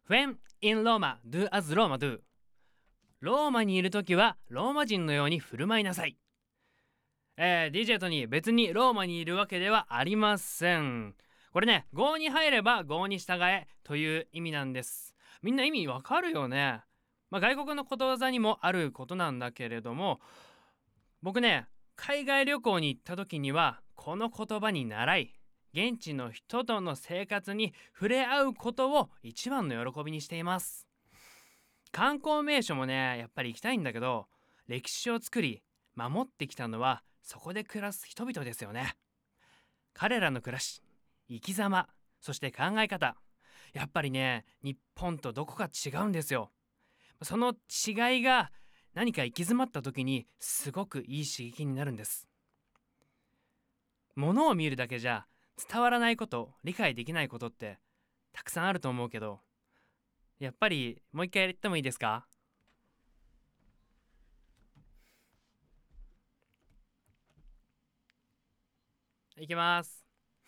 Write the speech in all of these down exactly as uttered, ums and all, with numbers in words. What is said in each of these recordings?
When in Roma, do as Roma do。 ローマにいるときはローマ人のように振る舞いなさい。えー、ディージェー トニー、別にローマにいるわけではありません。これね、郷に入れば郷に従えという意味なんです。みんな意味わかるよね。まあ、外国のことわざにもあることなんだけれども、僕ね、海外旅行に行った時にはこの言葉に習い、現地の人との生活に触れ合うことを一番の喜びにしています。観光名所もね、やっぱり行きたいんだけど、歴史を作り守ってきたのはそこで暮らす人々ですよね。彼らの暮らし、生き様、そして考え方、やっぱりね、日本とどこか違うんですよ。その違いが何か行き詰まった時にすごくいい刺激になるんです。物を見るだけじゃ伝わらないこと、理解できないことってたくさんあると思うけど、やっぱりもう一回やってもいいですか？いきます。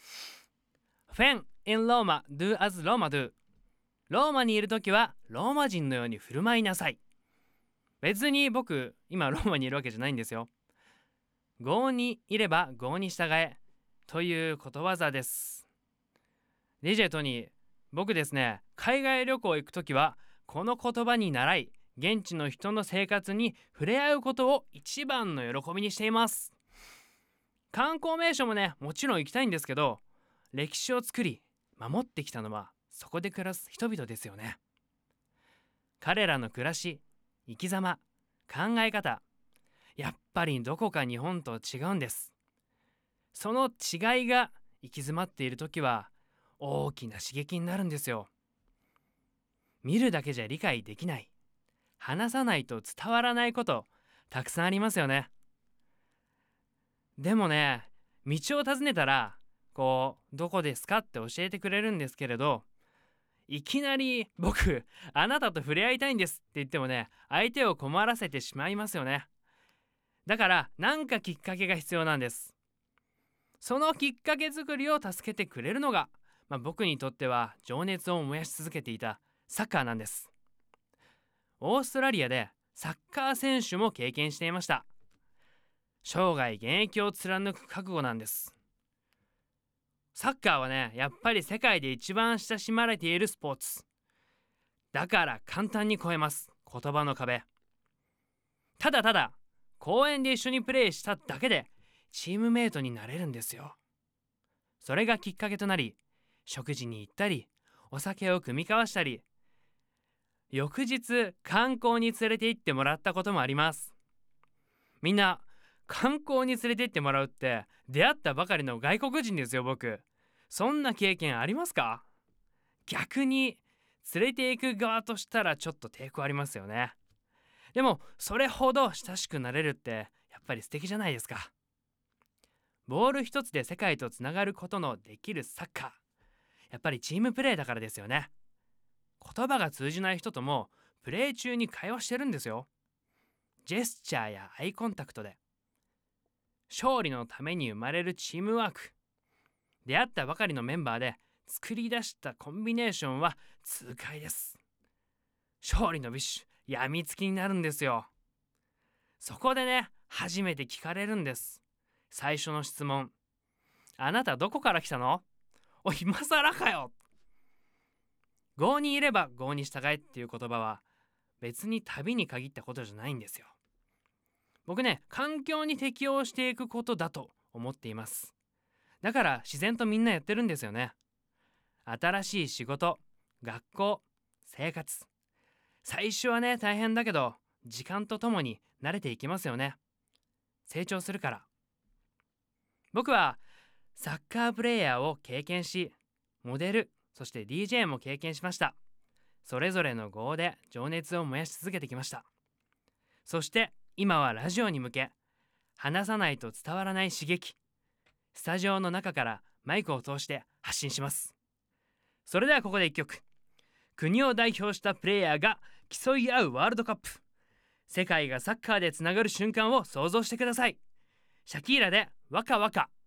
When in Roma, do as Roma do。 ローマにいるときはローマ人のように振る舞いなさい。別に僕今ローマにいるわけじゃないんですよ。郷にいれば郷に従えということわざです。 ディージェー トニー、僕ですね、海外旅行行くときはこの言葉に習い、現地の人の生活に触れ合うことを一番の喜びにしています。観光名所もね、もちろん行きたいんですけど、歴史を作り守ってきたのはそこで暮らす人々ですよね。彼らの暮らし、生き様、考え方、やっぱりどこか日本と違うんです。その違いが行き詰まっているときは大きな刺激になるんですよ。見るだけじゃ理解できない、話さないと伝わらないことたくさんありますよね。でもね、道を尋ねたらこうどこですかって教えてくれるんですけれど、いきなり僕あなたと触れ合いたいんですって言ってもね、相手を困らせてしまいますよね。だから何かきっかけが必要なんです。そのきっかけ作りを助けてくれるのが、まあ、僕にとっては情熱を燃やし続けていたサッカーなんです。オーストラリアでサッカー選手も経験していました。生涯現役を貫く覚悟なんです。サッカーはね、やっぱり世界で一番親しまれているスポーツだから簡単に越えます、言葉の壁。ただただ公園で一緒にプレーしただけでチームメイトになれるんですよ。それがきっかけとなり、食事に行ったりお酒を酌み交わしたり、翌日観光に連れて行ってもらったこともあります。みんな観光に連れて行ってもらうって出会ったばかりの外国人ですよ。僕そんな経験ありますか？逆に連れて行く側としたらちょっと抵抗ありますよね。でもそれほど親しくなれるってやっぱり素敵じゃないですか。ボール一つで世界とつながることのできるサッカー、やっぱりチームプレーだからですよね。言葉が通じない人ともプレー中に会話してるんですよ。ジェスチャーやアイコンタクトで。勝利のために生まれるチームワーク、出会ったばかりのメンバーで作り出したコンビネーションは痛快です。勝利の美酒、やみつきになるんですよ。そこでね、初めて聞かれるんです。最初の質問、あなたどこから来たの？おい、今更かよ。郷にいれば郷に従えっていう言葉は別に旅に限ったことじゃないんですよ。僕ね、環境に適応していくことだと思っています。だから自然とみんなやってるんですよね。新しい仕事、学校、生活、最初はね大変だけど時間とともに慣れていきますよね。成長するから。僕はサッカープレイヤーを経験し、モデル、そして ディージェー も経験しました。それぞれの号で情熱を燃やし続けてきました。そして今はラジオに向け、話さないと伝わらない刺激、スタジオの中からマイクを通して発信します。それではここで一曲。国を代表したプレイヤーが競い合うワールドカップ、世界がサッカーでつながる瞬間を想像してください。シャキーラでワカワカ。